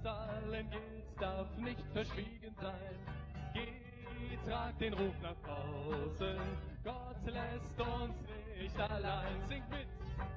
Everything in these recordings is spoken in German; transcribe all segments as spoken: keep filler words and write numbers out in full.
Was allen gilt, darf nicht verschwiegen sein. Geh, trag den Ruf nach draußen, Gott lässt uns nicht allein. Sing mit!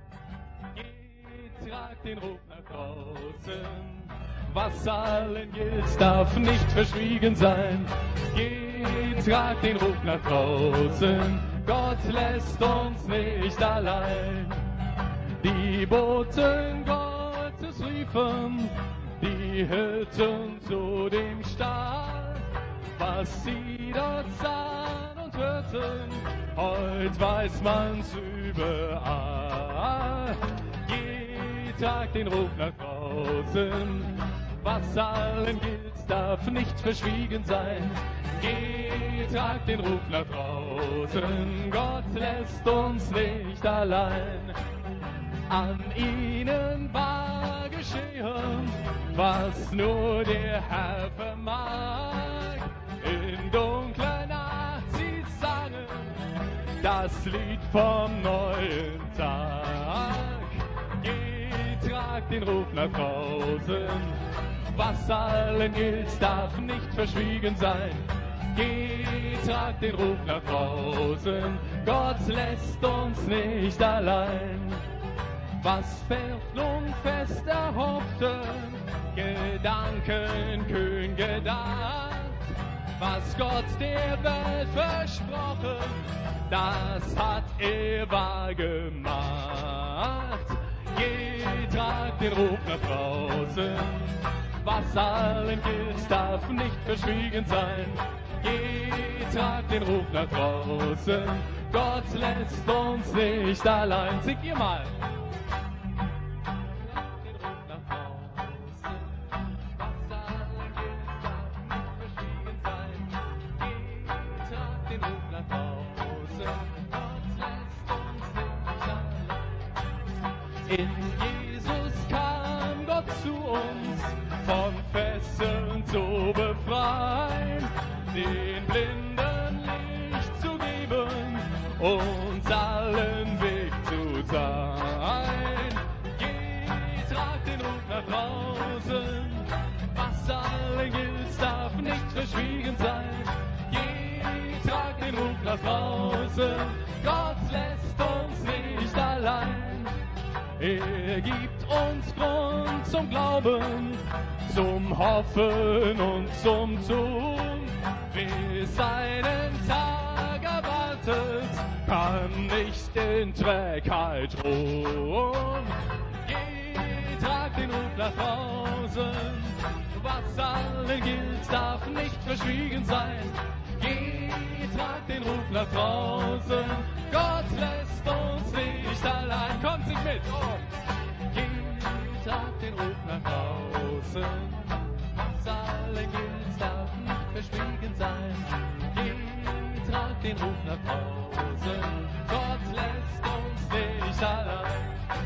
Geh, trag den Ruf nach draußen. Was allen gilt, darf nicht verschwiegen sein. Geh, trag den Ruf nach draußen, Gott lässt uns nicht allein. Die Boten Gottes riefen die Hirten zu dem Stall, was sie dort sahen und hörten, heut weiß man's überall. Geh, trag den Ruf nach draußen, was allen gilt, darf nicht verschwiegen sein. Geh, trag den Ruf nach draußen, Gott lässt uns nicht allein. An ihnen war geschehen, was nur der Herr vermag. In dunkler Nacht sie sangen das Lied vom neuen Tag. Geh, trag den Ruf nach draußen, was allen gilt, darf nicht verschwiegen sein. Geh, trag den Ruf nach draußen, Gott lässt uns nicht allein. Was Hoffnung fest erhoffte, Gedanken kühn gedacht, was Gott der Welt versprochen, das hat er wahr gemacht. Geh, trag den Ruf nach draußen, was allen gilt, darf nicht verschwiegen sein. Geh, trag den Ruf nach draußen, Gott lässt uns nicht allein. Singt ihr mal! In Jesus kam Gott zu uns, von Fesseln zu befreien, den Blinden Licht zu geben, uns allen Weg zu sein. Geh, trag den Ruf nach draußen, was allen gilt, darf nicht verschwiegen sein. Geh, trag den Ruf nach draußen, Gott lässt uns nicht allein. Er gibt uns Grund zum Glauben, zum Hoffen und zum Tun. Wer seinen Tag erwartet, kann nicht in Trägheit ruhen. Geh, trag den Ruf nach draußen, was allen gilt, darf nicht verschwiegen sein. Geh, trag den Ruf nach draußen, Gott lässt uns nicht allein. Kommt sich mit! Oh. Geh, trag den Ruf nach draußen, was allen gilt, darf nicht verschwiegen sein. Geh, trag den Ruf nach draußen, Gott lässt uns nicht allein.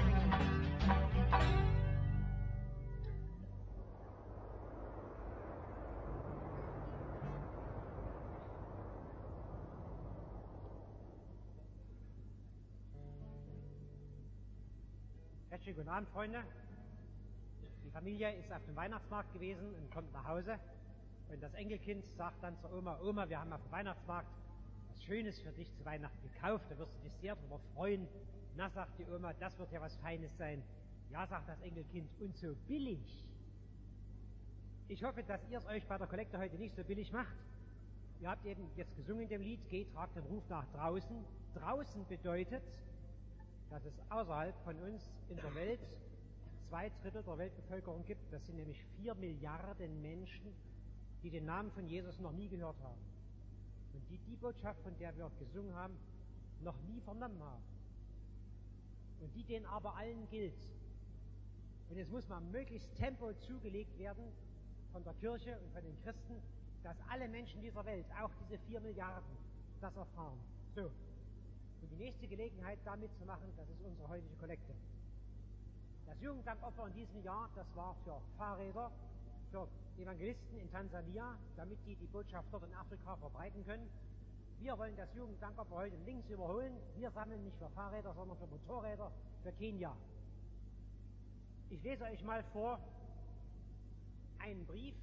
Herzlichen guten Abend, Freunde. Die Familie ist auf dem Weihnachtsmarkt gewesen und kommt nach Hause. Und das Enkelkind sagt dann zur Oma, Oma, wir haben auf dem Weihnachtsmarkt was Schönes für dich zu Weihnachten gekauft. Da wirst du dich sehr darüber freuen. Na, sagt die Oma, das wird ja was Feines sein. Ja, sagt das Enkelkind, und so billig. Ich hoffe, dass ihr es euch bei der Kollekte heute nicht so billig macht. Ihr habt eben jetzt gesungen in dem Lied, geht, tragt den Ruf nach draußen. Draußen bedeutet, dass es außerhalb von uns in der Welt zwei Drittel der Weltbevölkerung gibt. Das sind nämlich vier Milliarden Menschen, die den Namen von Jesus noch nie gehört haben. Und die die Botschaft, von der wir gesungen haben, noch nie vernommen haben. Und die denen aber allen gilt. Und es muss mal möglichst Tempo zugelegt werden von der Kirche und von den Christen, dass alle Menschen dieser Welt, auch diese vier Milliarden, das erfahren. So. Und die nächste Gelegenheit, da mitzumachen, das ist unsere heutige Kollekte. Das Jugenddankopfer in diesem Jahr, das war für Fahrräder, für Evangelisten in Tansania, damit die die Botschaft dort in Afrika verbreiten können. Wir wollen das Jugenddankopfer heute links überholen. Wir sammeln nicht für Fahrräder, sondern für Motorräder, für Kenia. Ich lese euch mal vor einen Brief,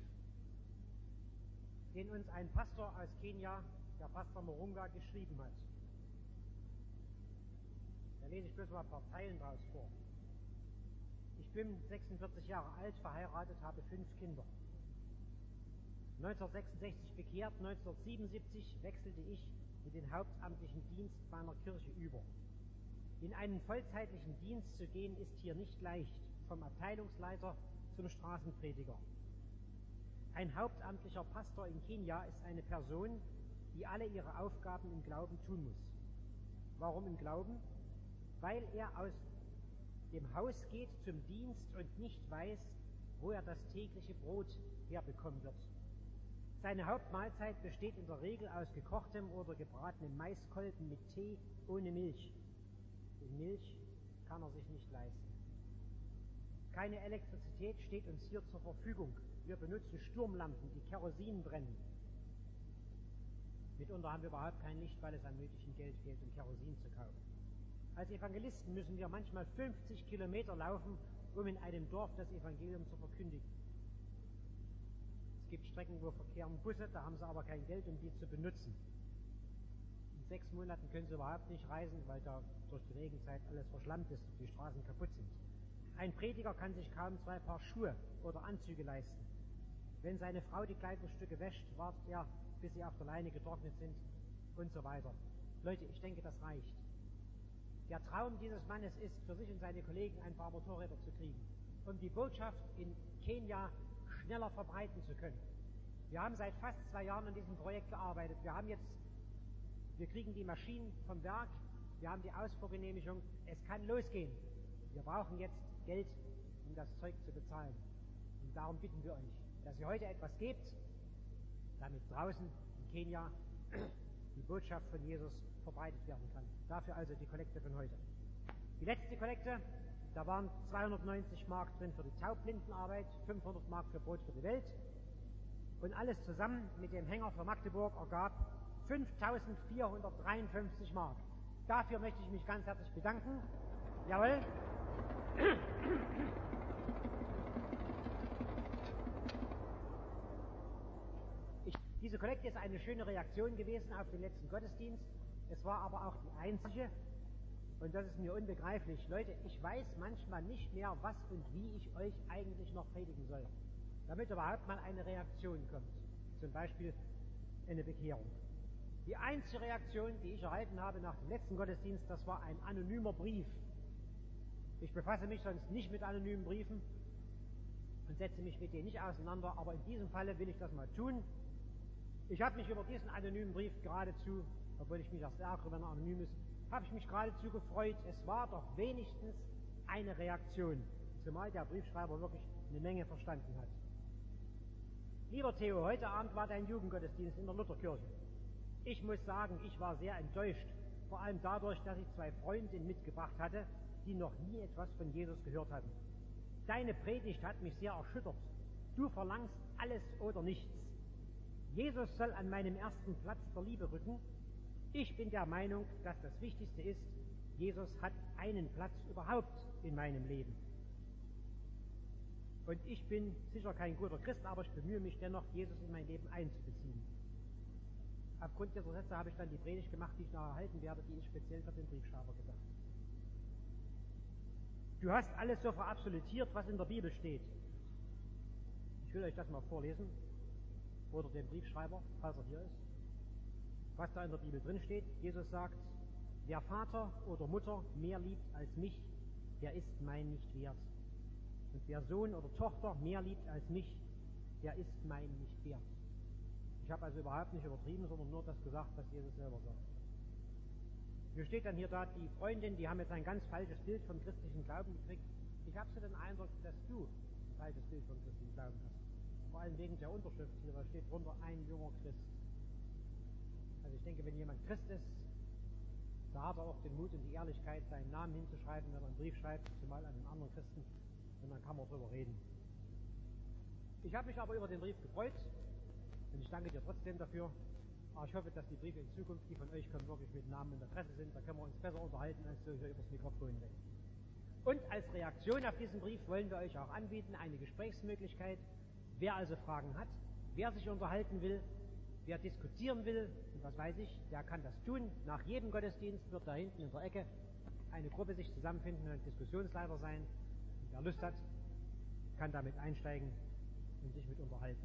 den uns ein Pastor aus Kenia, der Pastor Morunga, geschrieben hat. Da lese ich bloß mal ein paar Zeilen draus vor. Ich bin sechsundvierzig Jahre alt, verheiratet, habe fünf Kinder. neunzehnhundertsechsundsechzig bekehrt, neunzehnhundertsiebenundsiebzig wechselte ich in den hauptamtlichen Dienst meiner Kirche über. In einen vollzeitlichen Dienst zu gehen, ist hier nicht leicht, vom Abteilungsleiter zum Straßenprediger. Ein hauptamtlicher Pastor in Kenia ist eine Person, die alle ihre Aufgaben im Glauben tun muss. Warum im Glauben? Weil er aus dem Haus geht zum Dienst und nicht weiß, wo er das tägliche Brot herbekommen wird. Seine Hauptmahlzeit besteht in der Regel aus gekochtem oder gebratenem Maiskolben mit Tee ohne Milch. Und Milch kann er sich nicht leisten. Keine Elektrizität steht uns hier zur Verfügung. Wir benutzen Sturmlampen, die Kerosin brennen. Mitunter haben wir überhaupt kein Licht, weil es an nötigem Geld fehlt, um Kerosin zu kaufen. Als Evangelisten müssen wir manchmal fünfzig Kilometer laufen, um in einem Dorf das Evangelium zu verkündigen. Es gibt Strecken, wo verkehren Busse, da haben sie aber kein Geld, um die zu benutzen. In sechs Monaten können sie überhaupt nicht reisen, weil da durch die Regenzeit alles verschlammt ist und die Straßen kaputt sind. Ein Prediger kann sich kaum zwei Paar Schuhe oder Anzüge leisten. Wenn seine Frau die Kleidungsstücke wäscht, wartet er, bis sie auf der Leine getrocknet sind und so weiter. Leute, ich denke, das reicht. Der Traum dieses Mannes ist, für sich und seine Kollegen ein paar Motorräder zu kriegen, um die Botschaft in Kenia schneller verbreiten zu können. Wir haben seit fast zwei Jahren an diesem Projekt gearbeitet. Wir haben jetzt, wir kriegen die Maschinen vom Werk, wir haben die Ausfuhrgenehmigung, es kann losgehen. Wir brauchen jetzt Geld, um das Zeug zu bezahlen. Und darum bitten wir euch, dass ihr heute etwas gebt, damit draußen in Kenia die Botschaft von Jesus verbreitet werden kann. Dafür also die Kollekte von heute. Die letzte Kollekte, da waren zweihundertneunzig Mark drin für die Taubblindenarbeit, fünfhundert Mark für Brot für die Welt. Und alles zusammen mit dem Hänger für Magdeburg ergab fünftausendvierhundertdreiundfünfzig Mark. Dafür möchte ich mich ganz herzlich bedanken. Jawohl. Ich, diese Kollekte ist eine schöne Reaktion gewesen auf den letzten Gottesdienst. Es war aber auch die einzige, und das ist mir unbegreiflich. Leute, ich weiß manchmal nicht mehr, was und wie ich euch eigentlich noch predigen soll, damit überhaupt mal eine Reaktion kommt. Zum Beispiel eine Bekehrung. Die einzige Reaktion, die ich erhalten habe nach dem letzten Gottesdienst, das war ein anonymer Brief. Ich befasse mich sonst nicht mit anonymen Briefen und setze mich mit denen nicht auseinander, aber in diesem Falle will ich das mal tun. Ich habe mich über diesen anonymen Brief geradezu, obwohl ich mich erst ärgere, wenn er anonym ist, habe ich mich geradezu gefreut. Es war doch wenigstens eine Reaktion, zumal der Briefschreiber wirklich eine Menge verstanden hat. Lieber Theo, heute Abend war dein Jugendgottesdienst in der Lutherkirche. Ich muss sagen, ich war sehr enttäuscht, vor allem dadurch, dass ich zwei Freundinnen mitgebracht hatte, die noch nie etwas von Jesus gehört hatten. Deine Predigt hat mich sehr erschüttert. Du verlangst alles oder nichts. Jesus soll an meinem ersten Platz der Liebe rücken. Ich bin der Meinung, dass das Wichtigste ist, Jesus hat einen Platz überhaupt in meinem Leben. Und ich bin sicher kein guter Christ, aber ich bemühe mich dennoch, Jesus in mein Leben einzubeziehen. Aufgrund dieser Sätze habe ich dann die Predigt gemacht, die ich noch erhalten werde, die ist speziell für den Briefschreiber gedacht. Du hast alles so verabsolutiert, was in der Bibel steht. Ich will euch das mal vorlesen, oder dem Briefschreiber, falls er hier ist, was da in der Bibel drin steht. Jesus sagt, wer Vater oder Mutter mehr liebt als mich, der ist mein nicht wert. Und wer Sohn oder Tochter mehr liebt als mich, der ist mein nicht wert. Ich habe also überhaupt nicht übertrieben, sondern nur das gesagt, was Jesus selber sagt. Hier steht dann hier da, die Freundin, die haben jetzt ein ganz falsches Bild vom christlichen Glauben gekriegt. Ich habe so den Eindruck, dass du ein falsches Bild vom christlichen Glauben hast. Vor allem wegen der Unterschrift hier, da steht drunter ein junger Christ. Also ich denke, wenn jemand Christ ist, da hat er auch den Mut und die Ehrlichkeit, seinen Namen hinzuschreiben, wenn er einen Brief schreibt, zumal an einen anderen Christen, und dann kann man darüber reden. Ich habe mich aber über den Brief gefreut und ich danke dir trotzdem dafür. Aber ich hoffe, dass die Briefe in Zukunft, die von euch kommen, wirklich mit Namen und Adresse sind. Da können wir uns besser unterhalten als so hier übers Mikrofon weg. Und als Reaktion auf diesen Brief wollen wir euch auch anbieten, eine Gesprächsmöglichkeit. Wer also Fragen hat, wer sich unterhalten will, wer diskutieren will, und was weiß ich, der kann das tun. Nach jedem Gottesdienst wird da hinten in der Ecke eine Gruppe sich zusammenfinden und Diskussionsleiter sein. Und wer Lust hat, kann damit einsteigen und sich mit unterhalten.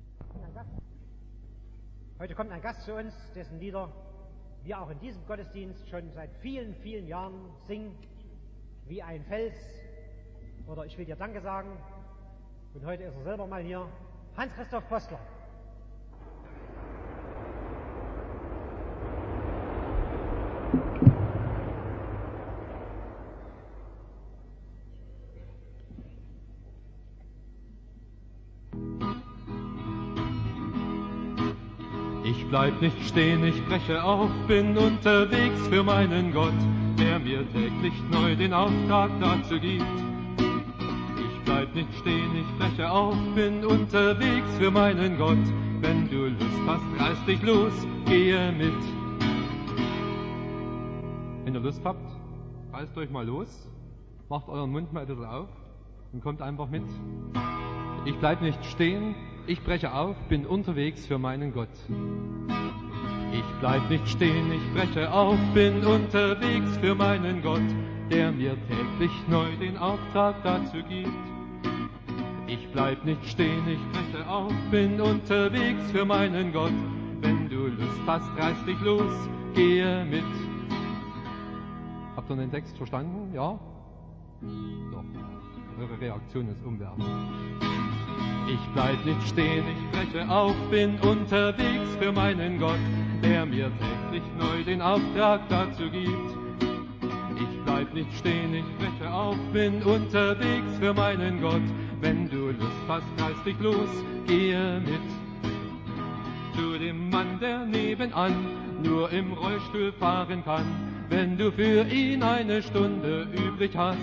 Heute kommt ein Gast zu uns, dessen Lieder wir auch in diesem Gottesdienst schon seit vielen, vielen Jahren singen, wie ein Fels oder Ich will dir Danke sagen. Und heute ist er selber mal hier, Hans-Christoph Postler. Ich bleib nicht stehen, ich breche auf, bin unterwegs für meinen Gott, der mir täglich neu den Auftrag dazu gibt. Ich bleib nicht stehen, ich breche auf, bin unterwegs für meinen Gott. Wenn du Lust hast, reiß dich los, gehe mit. Wenn ihr Lust habt, reißt euch mal los, macht euren Mund mal ein bisschen auf und kommt einfach mit. Ich bleib nicht stehen, ich breche auf, bin unterwegs für meinen Gott. Ich bleib nicht stehen, ich breche auf, bin unterwegs für meinen Gott, der mir täglich neu den Auftrag dazu gibt. Ich bleib nicht stehen, ich breche auf, bin unterwegs für meinen Gott. Wenn du Lust hast, reiß dich los, gehe mit. Habt ihr den Text verstanden? Ja? Doch. Eure Reaktion ist umwerfend. Ich bleib nicht stehen, ich breche auf, bin unterwegs für meinen Gott, der mir täglich neu den Auftrag dazu gibt. Ich bleib nicht stehen, ich breche auf, bin unterwegs für meinen Gott. Wenn du Lust hast, reiß dich los, gehe mit. Zu dem Mann, der nebenan nur im Rollstuhl fahren kann, wenn du für ihn eine Stunde übrig hast.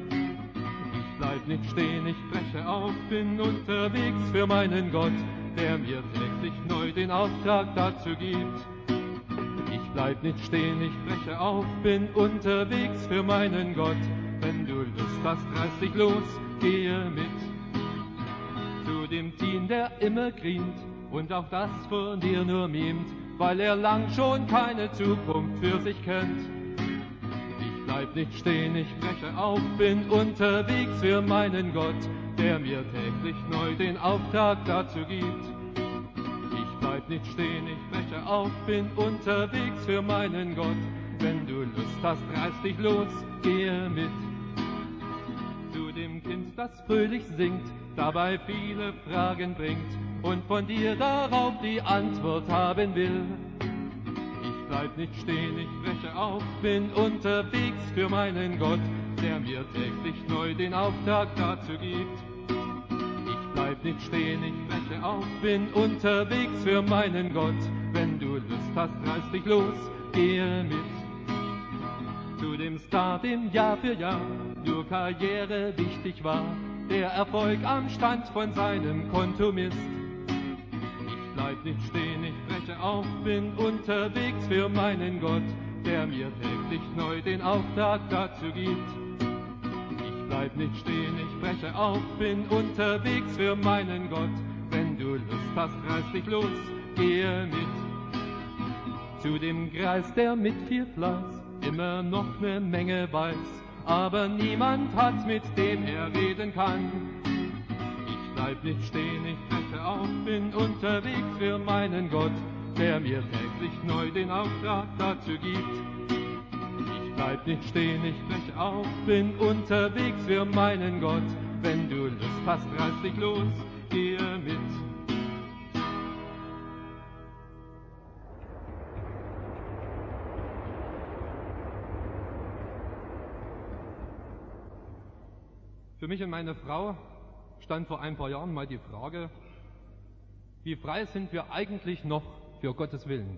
Ich bleib nicht stehen, ich breche auf, bin unterwegs für meinen Gott, der mir täglich neu den Auftrag dazu gibt. Ich bleib nicht stehen, ich breche auf, bin unterwegs für meinen Gott. Wenn du Lust hast, reiß dich los, gehe mit. Zu dem Teen, der immer grient und auch das von dir nur mimt, weil er lang schon keine Zukunft für sich kennt. Ich bleib nicht stehen, ich breche auf, bin unterwegs für meinen Gott, der mir täglich neu den Auftrag dazu gibt. Ich bleib nicht stehen, ich breche auf, bin unterwegs für meinen Gott. Wenn du Lust hast, reiß dich los, gehe mit. Zu dem Kind, das fröhlich singt, dabei viele Fragen bringt und von dir darauf die Antwort haben will. Ich bleib nicht stehen, ich breche auf, bin unterwegs für meinen Gott, der mir täglich neu den Auftrag dazu gibt. Ich bleib nicht stehen, ich breche auf, bin unterwegs für meinen Gott. Wenn du Lust hast, reiß dich los, gehe mit. Zu dem Star, dem Jahr für Jahr nur Karriere wichtig war, der Erfolg am Stand von seinem Konto misst. Ich bleib nicht stehen, ich breche auf, bin unterwegs für meinen Gott, der mir täglich neu den Auftrag dazu gibt. Ich bleib nicht stehen, ich breche auf, bin unterwegs für meinen Gott. Wenn du Lust hast, reiß dich los, gehe mit. Zu dem Greis, der mit viel Fleiß immer noch ne Menge weiß, aber niemand hat, mit dem er reden kann. Ich bleib nicht stehen, ich breche auf, bin unterwegs für meinen Gott, der mir täglich neu den Auftrag dazu gibt. Ich bleib nicht stehen, ich breche auf, bin unterwegs für meinen Gott. Wenn du Lust hast, reiß dich los, gehe mit. Für mich und meine Frau stand vor ein paar Jahren mal die Frage, wie frei sind wir eigentlich noch für Gottes Willen?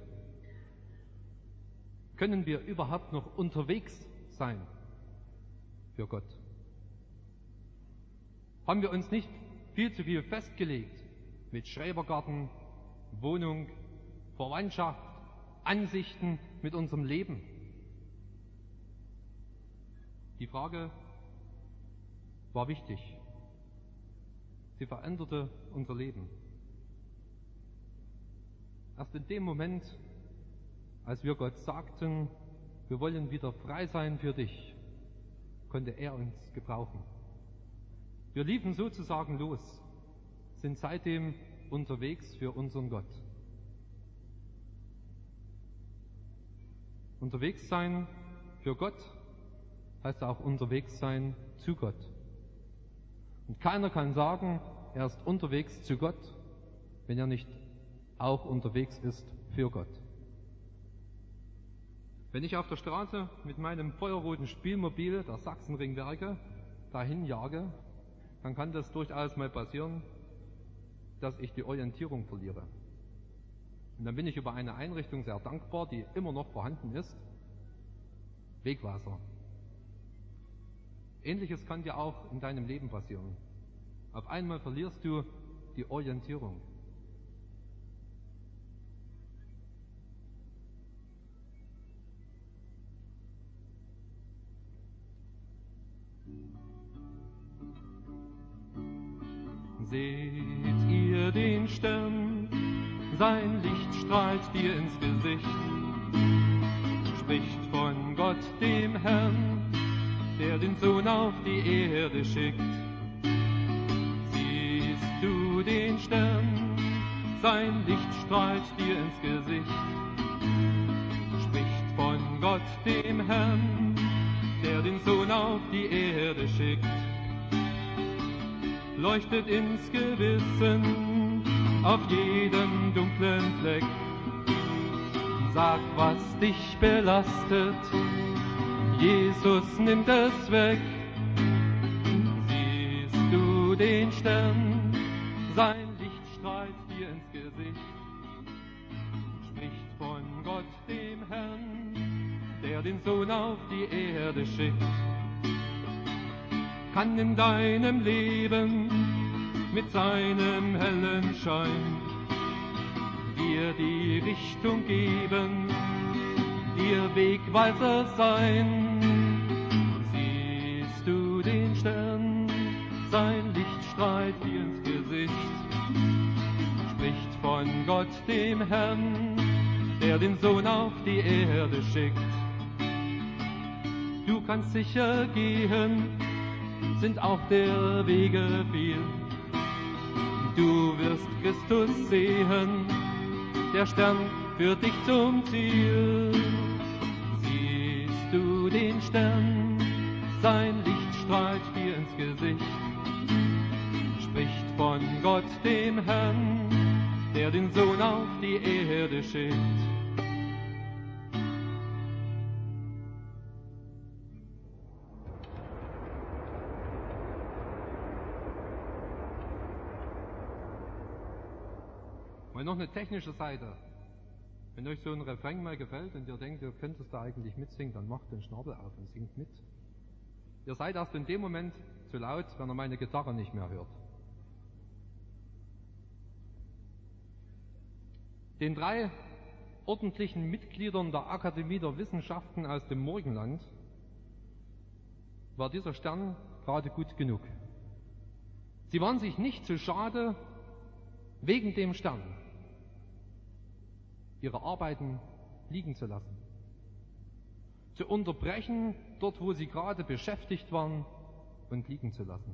Können wir überhaupt noch unterwegs sein für Gott? Haben wir uns nicht viel zu viel festgelegt mit Schrebergarten, Wohnung, Verwandtschaft, Ansichten mit unserem Leben? Die Frage war wichtig. Sie veränderte unser Leben. Erst in dem Moment, als wir Gott sagten, wir wollen wieder frei sein für dich, konnte er uns gebrauchen. Wir liefen sozusagen los, sind seitdem unterwegs für unseren Gott. Unterwegs sein für Gott heißt auch unterwegs sein zu Gott. Und keiner kann sagen, er ist unterwegs zu Gott, wenn er nicht auch unterwegs ist für Gott. Wenn ich auf der Straße mit meinem feuerroten Spielmobil der Sachsenringwerke dahin jage, dann kann das durchaus mal passieren, dass ich die Orientierung verliere. Und dann bin ich über eine Einrichtung sehr dankbar, die immer noch vorhanden ist: Wegweiser. Ähnliches kann dir auch in deinem Leben passieren. Auf einmal verlierst du die Orientierung. Seht ihr den Stern, sein Licht strahlt dir ins Gesicht, spricht von Gott dem Herrn, der den Sohn auf die Erde schickt. Siehst du den Stern, sein Licht strahlt dir ins Gesicht, spricht von Gott dem Herrn, der den Sohn auf die Erde schickt. Leuchtet ins Gewissen auf jedem dunklen Fleck. Sag, was dich belastet, Jesus nimmt es weg. Siehst du den Stern, sein Licht strahlt dir ins Gesicht, spricht von Gott dem Herrn, der den Sohn auf die Erde schickt. Kann in deinem Leben mit seinem hellen Schein dir die Richtung geben, dir Wegweiser sein. Siehst du den Stern, sein Licht strahlt dir ins Gesicht, spricht von Gott dem Herrn, der den Sohn auf die Erde schickt. Du kannst sicher gehen, sind auch der Wege viel. Du wirst Christus sehen, der Stern führt dich zum Ziel. Siehst du den Stern, sein Licht strahlt dir ins Gesicht, spricht von Gott dem Herrn, der den Sohn auf die Erde schickt. Mal noch eine technische Seite. Wenn euch so ein Refrain mal gefällt und ihr denkt, ihr könntest da eigentlich mitsingen, dann macht den Schnabel auf und singt mit. Ihr seid erst in dem Moment zu laut, wenn ihr meine Gitarre nicht mehr hört. Den drei ordentlichen Mitgliedern der Akademie der Wissenschaften aus dem Morgenland war dieser Stern gerade gut genug. Sie waren sich nicht zu schade, wegen dem Stern ihre Arbeiten liegen zu lassen, zu unterbrechen dort, wo sie gerade beschäftigt waren, und liegen zu lassen.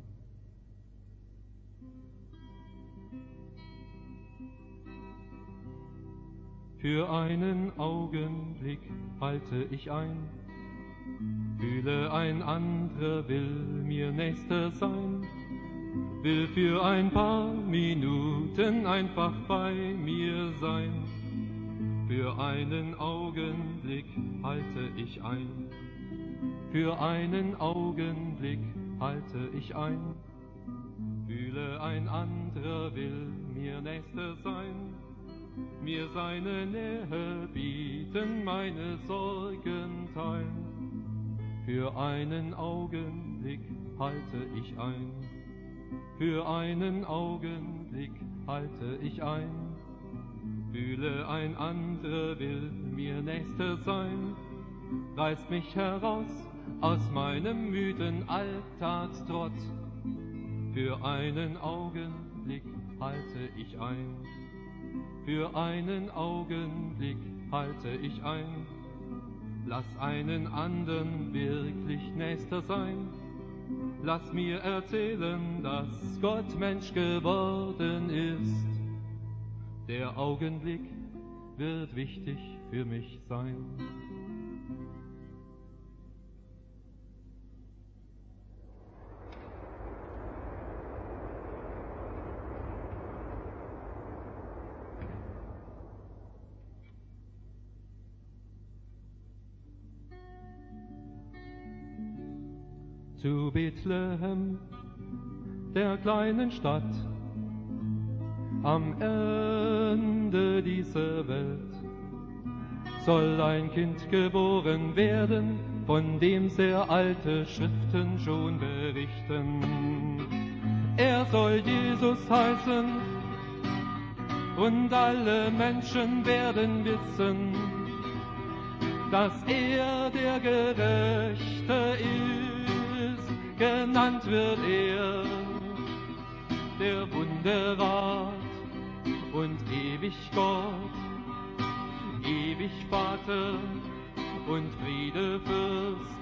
Für einen Augenblick halte ich ein, fühle, ein anderer will mir Nächster sein, will für ein paar Minuten einfach bei mir sein. Für einen Augenblick halte ich ein, für einen Augenblick halte ich ein, fühle, ein anderer will mir Nächster sein, mir seine Nähe bieten, meine Sorgen teilen. Für einen Augenblick halte ich ein, für einen Augenblick halte ich ein, fühle, ein anderer will mir Nächster sein, reißt mich heraus aus meinem müden Alltagstrott. Für einen Augenblick halte ich ein, für einen Augenblick halte ich ein. Lass einen anderen wirklich Nächster sein. Lass mir erzählen, dass Gott Mensch geworden ist. Der Augenblick wird wichtig für mich sein. Zu Bethlehem, der kleinen Stadt, am Ende dieser Welt, soll ein Kind geboren werden, von dem sehr alte Schriften schon berichten. Er soll Jesus heißen, und alle Menschen werden wissen, dass er der Gerechte ist. Genannt wird er der Wunderrat und ewig Gott, ewig Vater und Friedefürst.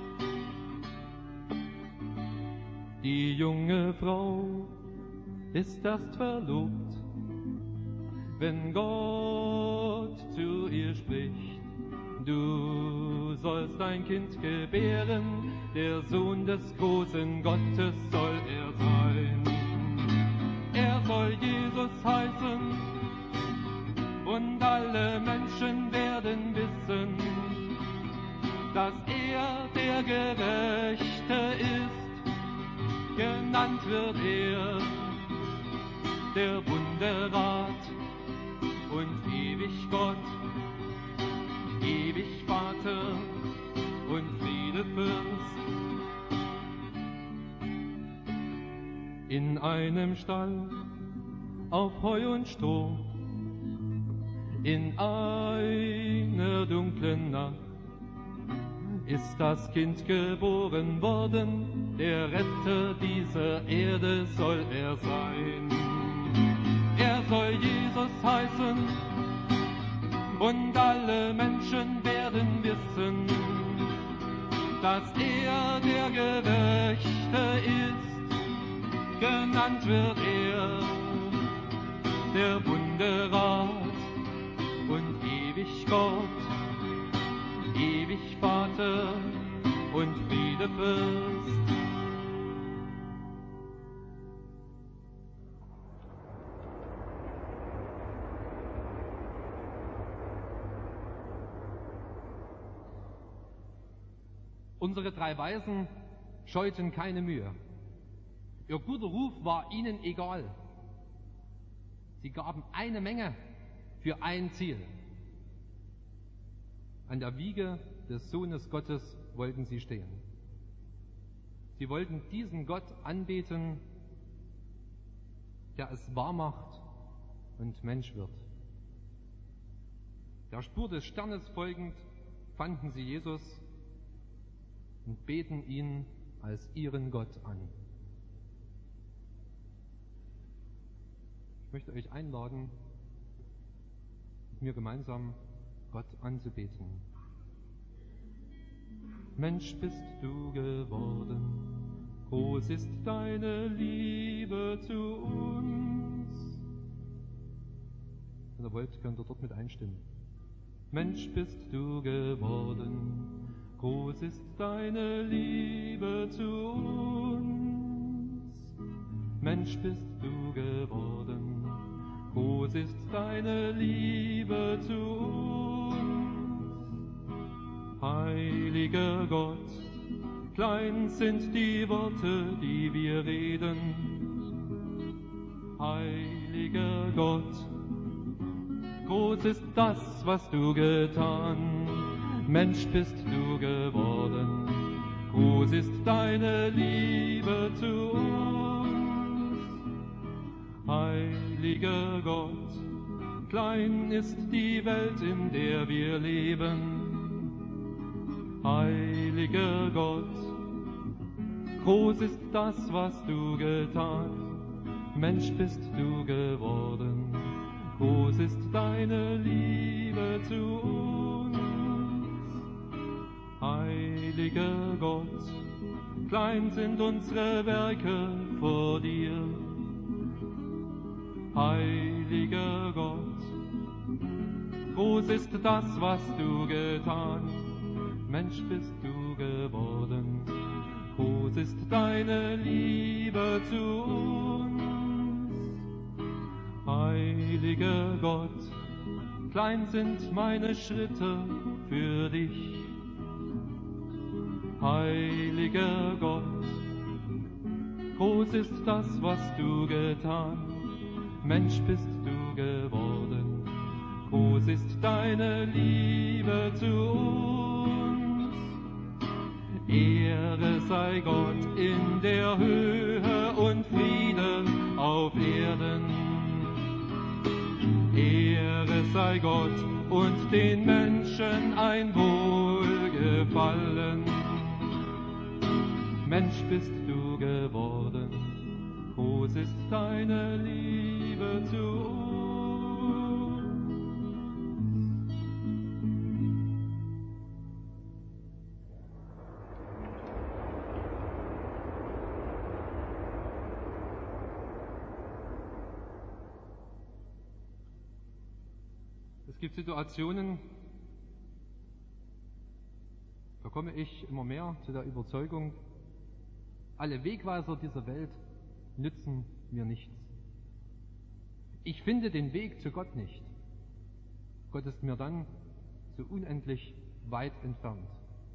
Die junge Frau ist erst verlobt, wenn Gott zu ihr spricht: Du sollst ein Kind gebären, der Sohn des großen Gottes soll er sein. Er soll Jesus heißen, und alle Menschen werden wissen, dass er der Gerechte ist. Genannt wird er der Wunderrat und ewig Gott, ewig Vater und Friedefürst. In einem Stall auf Heu und Stroh, in einer dunklen Nacht, ist das Kind geboren worden, der Retter dieser Erde soll er sein. Er soll Jesus heißen, und alle Menschen werden wissen, dass er der Gerechte ist. Genannt wird er der Wunderrat und ewig Gott, ewig Vater und Friedefürst. Unsere drei Weisen scheuten keine Mühe. Ihr guter Ruf war ihnen egal. Sie gaben eine Menge für ein Ziel. An der Wiege des Sohnes Gottes wollten sie stehen. Sie wollten diesen Gott anbeten, der es wahr macht und Mensch wird. Der Spur des Sternes folgend fanden sie Jesus und beten ihn als ihren Gott an. Ich möchte euch einladen, mit mir gemeinsam Gott anzubeten. Mensch bist du geworden, groß ist deine Liebe zu uns. Wenn ihr wollt, könnt ihr dort mit einstimmen. Mensch bist du geworden, groß ist deine Liebe zu uns. Mensch bist du geworden, groß ist deine Liebe zu uns. Heiliger Gott, klein sind die Worte, die wir reden. Heiliger Gott, groß ist das, was du getan. Mensch bist du geworden, groß ist deine Liebe zu uns. Heiliger Gott, klein ist die Welt, in der wir leben. Heiliger Gott, groß ist das, was du getan. Mensch bist du geworden, groß ist deine Liebe zu uns. Heiliger Gott, klein sind unsere Werke vor dir. Heiliger Gott, groß ist das, was du getan, Mensch bist du geworden. Groß ist deine Liebe zu uns. Heiliger Gott, klein sind meine Schritte für dich. Heiliger Gott, groß ist das, was du getan, Mensch bist du geworden. Groß ist deine Liebe zu uns. Ehre sei Gott in der Höhe und Friede auf Erden. Ehre sei Gott und den Menschen ein Wohlgefallen. Mensch bist du geworden, groß ist deine Liebe zu uns. Es gibt Situationen, da komme ich immer mehr zu der Überzeugung, alle Wegweiser dieser Welt nützen mir nichts. Ich finde den Weg zu Gott nicht. Gott ist mir dann so unendlich weit entfernt.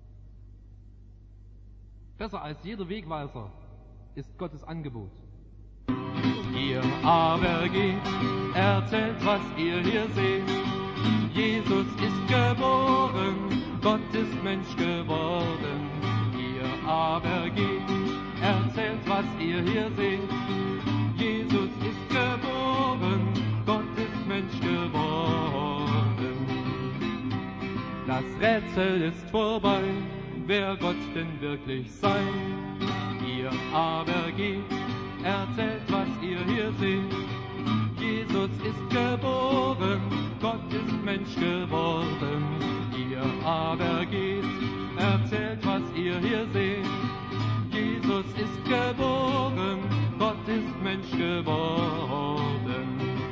Besser als jeder Wegweiser ist Gottes Angebot. Ihr aber geht, erzählt, was ihr hier seht. Jesus ist geboren, Gott ist Mensch geworden. Ihr aber geht, erzählt, was ihr hier seht. Jesus ist geboren, Gott ist Mensch geworden. Das Rätsel ist vorbei, wer Gott denn wirklich sei. Ihr aber geht, erzählt, was ihr hier seht. Jesus ist geboren, Gott ist Mensch geworden. Ihr aber geht, erzählt, was ihr hier seht. Jesus ist geboren, Gott ist Mensch geworden.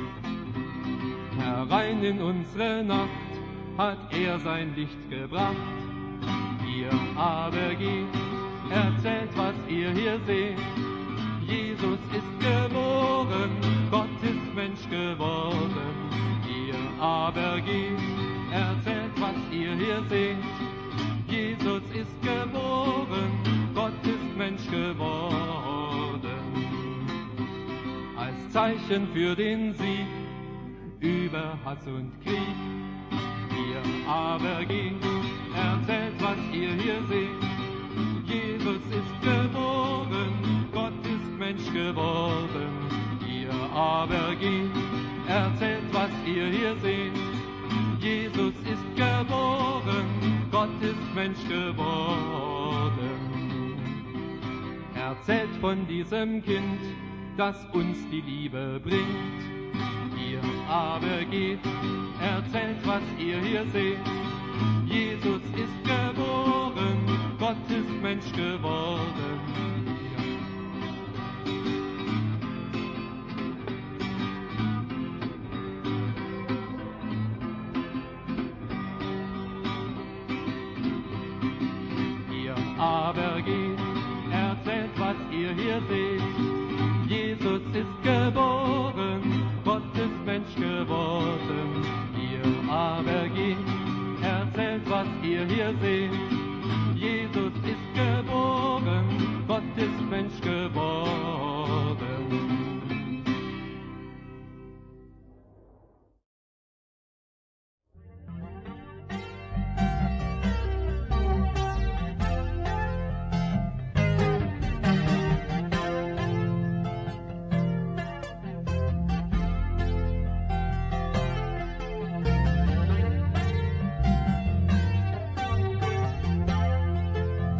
Herein in unsere Nacht hat er sein Licht gebracht. Ihr aber geht, erzählt, was ihr hier seht. Jesus ist geboren, Gott ist Mensch geworden. Ihr aber geht, erzählt, was ihr hier seht. Jesus ist geboren, Gott ist Mensch geworden. Als Zeichen für den Sieg über Hass und Krieg. Ihr aber geht, erzählt, was ihr hier seht. Jesus ist geboren, Gott ist Mensch geworden. Ihr aber geht, erzählt, was ihr hier seht. Jesus ist geboren, Gott ist Mensch geworden. Erzählt von diesem Kind, das uns die Liebe bringt. Ihr aber geht, erzählt, was ihr hier seht. Jesus ist geboren, Gott ist Mensch geworden. Ihr aber geht, erzählt, was ihr hier seht. Jesus ist geboren, Gott ist Mensch geworden. Ihr aber geht, erzählt, was ihr hier seht. Jesus ist geboren, Gott ist Mensch geworden.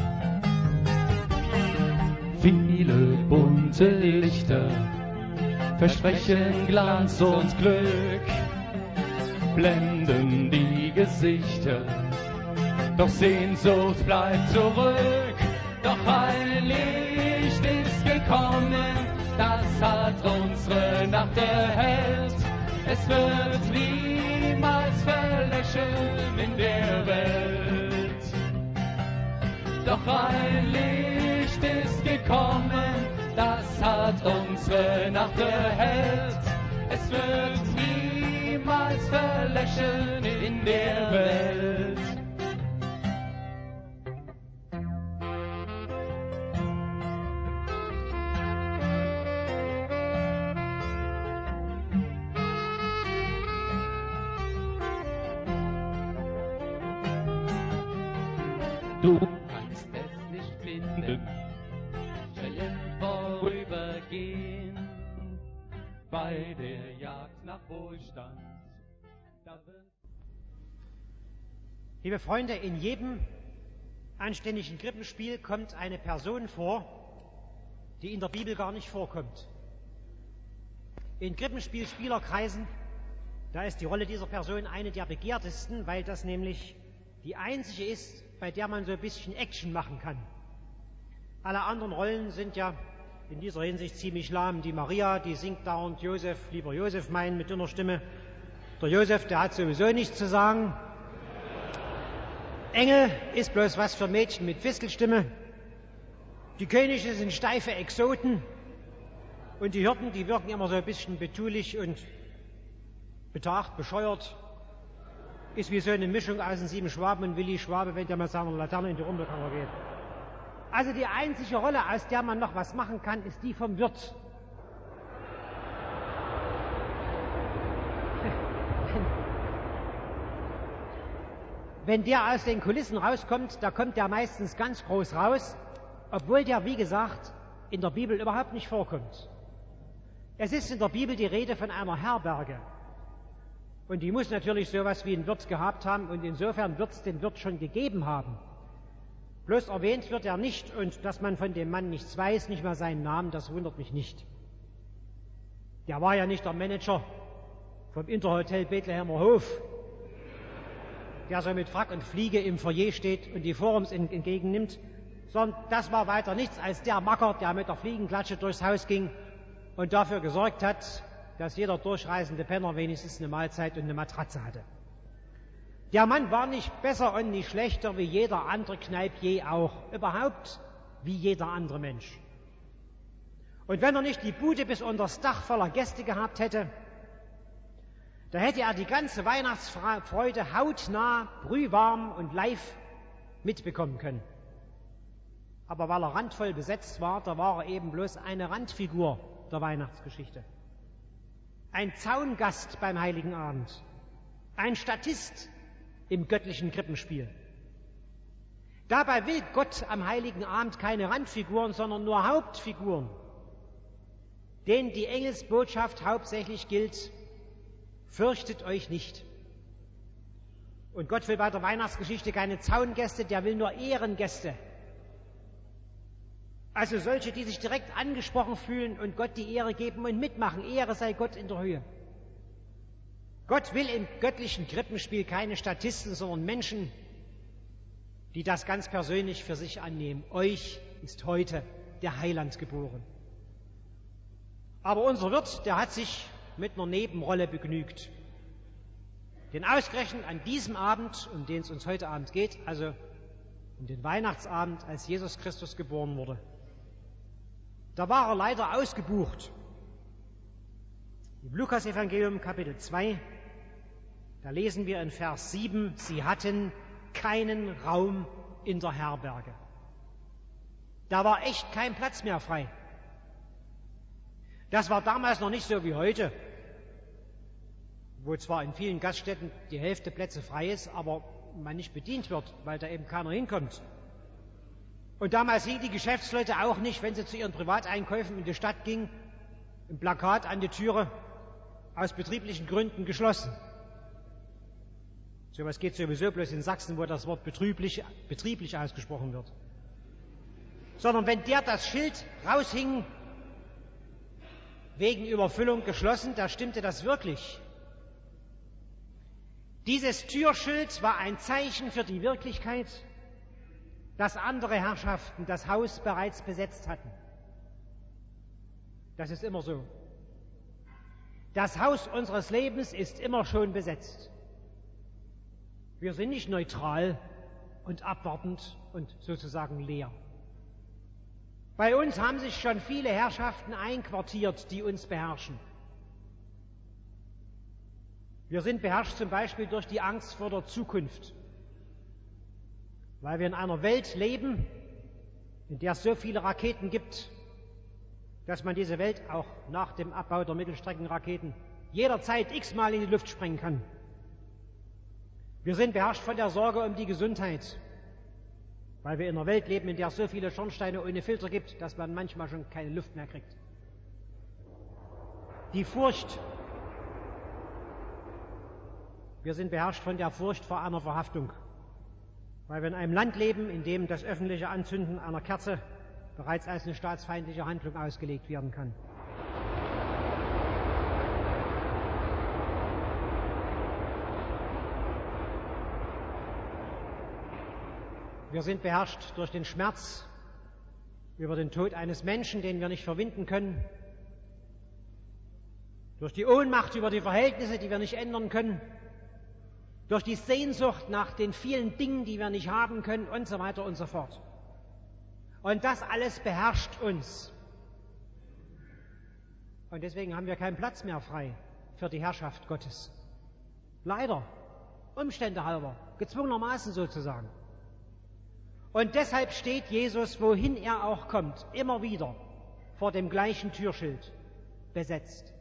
Viele bunte Lichter versprechen Glanz und Glück, blenden die Gesichter, doch Sehnsucht bleibt zurück. Doch ein Licht ist gekommen, das hat unsere Nacht erhellt. Es wird niemals verlöschen in der Welt. Doch ein Licht ist gekommen, das hat unsere Nacht erhellt. Es wird niemals verlöschen in der Welt. Du kannst es nicht finden, schnell vorübergehen, bei der Jagd nach Wohlstand. Da wird Liebe Freunde, in jedem anständigen Krippenspiel kommt eine Person vor, die in der Bibel gar nicht vorkommt. In Krippenspiel-Spielerkreisen, da ist die Rolle dieser Person eine der begehrtesten, weil das nämlich die einzige ist, bei der man so ein bisschen Action machen kann. Alle anderen Rollen sind ja in dieser Hinsicht ziemlich lahm. Die Maria, die singt dauernd Josef, lieber Josef meinen, mit dünner Stimme. Der Josef, der hat sowieso nichts zu sagen. Engel ist bloß was für Mädchen mit Fistelstimme. Die Könige sind steife Exoten. Und die Hirten, die wirken immer so ein bisschen betulich und betagt, bescheuert. Ist wie so eine Mischung aus den sieben Schwaben und Willi Schwabe, wenn der mit seiner Laterne in die Rumpelkammer geht. Also die einzige Rolle, aus der man noch was machen kann, ist die vom Wirt. Wenn der aus den Kulissen rauskommt, da kommt der meistens ganz groß raus, obwohl der, wie gesagt, in der Bibel überhaupt nicht vorkommt. Es ist in der Bibel die Rede von einer Herberge. Und die muss natürlich sowas wie ein Wirt gehabt haben, und insofern wird es den Wirt schon gegeben haben. Bloß erwähnt wird er nicht, und dass man von dem Mann nichts weiß, nicht mal seinen Namen, das wundert mich nicht. Der war ja nicht der Manager vom Interhotel Bethlehemer Hof, der so mit Frack und Fliege im Foyer steht und die Forums entgegennimmt, sondern das war weiter nichts als der Macker, der mit der Fliegenklatsche durchs Haus ging und dafür gesorgt hat, dass jeder durchreisende Penner wenigstens eine Mahlzeit und eine Matratze hatte. Der Mann war nicht besser und nicht schlechter wie jeder andere Kneipier auch, überhaupt wie jeder andere Mensch. Und wenn er nicht die Bude bis unters Dach voller Gäste gehabt hätte, da hätte er die ganze Weihnachtsfreude hautnah, brühwarm und live mitbekommen können. Aber weil er randvoll besetzt war, da war er eben bloß eine Randfigur der Weihnachtsgeschichte. Ein Zaungast beim Heiligen Abend, ein Statist im göttlichen Krippenspiel. Dabei will Gott am Heiligen Abend keine Randfiguren, sondern nur Hauptfiguren, denen die Engelsbotschaft hauptsächlich gilt: Fürchtet euch nicht. Und Gott will bei der Weihnachtsgeschichte keine Zaungäste, der will nur Ehrengäste. Also solche, die sich direkt angesprochen fühlen und Gott die Ehre geben und mitmachen. Ehre sei Gott in der Höhe. Gott will im göttlichen Krippenspiel keine Statisten, sondern Menschen, die das ganz persönlich für sich annehmen. Euch ist heute der Heiland geboren. Aber unser Wirt, der hat sich mit einer Nebenrolle begnügt. Denn ausgerechnet an diesem Abend, um den es uns heute Abend geht, also um den Weihnachtsabend, als Jesus Christus geboren wurde, da war er leider ausgebucht. Im Lukas-Evangelium Kapitel zwei, da lesen wir in Vers sieben, sie hatten keinen Raum in der Herberge. Da war echt kein Platz mehr frei. Das war damals noch nicht so wie heute, wo zwar in vielen Gaststätten die Hälfte Plätze frei ist, aber man nicht bedient wird, weil da eben keiner hinkommt. Und damals hingen die Geschäftsleute auch nicht, wenn sie zu ihren Privateinkäufen in die Stadt gingen, ein Plakat an die Türe: aus betrieblichen Gründen geschlossen. So etwas geht sowieso bloß in Sachsen, wo das Wort betrieblich, betrieblich ausgesprochen wird. Sondern wenn der das Schild raushing, wegen Überfüllung geschlossen, da stimmte das wirklich. Dieses Türschild war ein Zeichen für die Wirklichkeit, dass andere Herrschaften das Haus bereits besetzt hatten. Das ist immer so. Das Haus unseres Lebens ist immer schon besetzt. Wir sind nicht neutral und abwartend und sozusagen leer. Bei uns haben sich schon viele Herrschaften einquartiert, die uns beherrschen. Wir sind beherrscht zum Beispiel durch die Angst vor der Zukunft, weil wir in einer Welt leben, in der es so viele Raketen gibt, dass man diese Welt auch nach dem Abbau der Mittelstreckenraketen jederzeit x-mal in die Luft sprengen kann. Wir sind beherrscht von der Sorge um die Gesundheit, weil wir in einer Welt leben, in der es so viele Schornsteine ohne Filter gibt, dass man manchmal schon keine Luft mehr kriegt. Die Furcht. Wir sind beherrscht von der Furcht vor einer Verhaftung, weil wir in einem Land leben, in dem das öffentliche Anzünden einer Kerze bereits als eine staatsfeindliche Handlung ausgelegt werden kann. Wir sind beherrscht durch den Schmerz über den Tod eines Menschen, den wir nicht verwinden können, durch die Ohnmacht über die Verhältnisse, die wir nicht ändern können, durch die Sehnsucht nach den vielen Dingen, die wir nicht haben können und so weiter und so fort. Und das alles beherrscht uns. Und deswegen haben wir keinen Platz mehr frei für die Herrschaft Gottes. Leider, Umstände halber, gezwungenermaßen sozusagen. Und deshalb steht Jesus, wohin er auch kommt, immer wieder vor dem gleichen Türschild besetzt.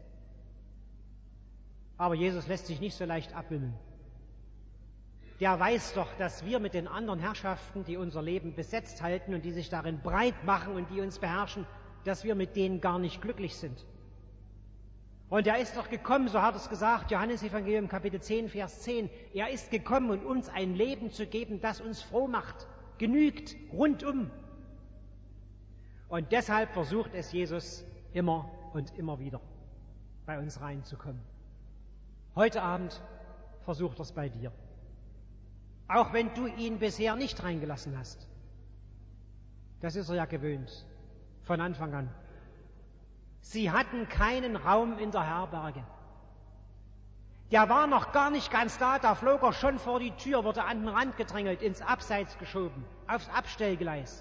Aber Jesus lässt sich nicht so leicht abwimmeln. Der weiß doch, dass wir mit den anderen Herrschaften, die unser Leben besetzt halten und die sich darin breit machen und die uns beherrschen, dass wir mit denen gar nicht glücklich sind. Und er ist doch gekommen, so hat es gesagt, Johannes Evangelium Kapitel zehn, Vers zehn, er ist gekommen, um uns ein Leben zu geben, das uns froh macht, genügt, rundum. Und deshalb versucht es Jesus immer und immer wieder, bei uns reinzukommen. Heute Abend versucht er es bei dir. Auch wenn du ihn bisher nicht reingelassen hast. Das ist er ja gewöhnt, von Anfang an. Sie hatten keinen Raum in der Herberge. Der war noch gar nicht ganz da, da flog er schon vor die Tür, wurde an den Rand gedrängelt, ins Abseits geschoben, aufs Abstellgleis.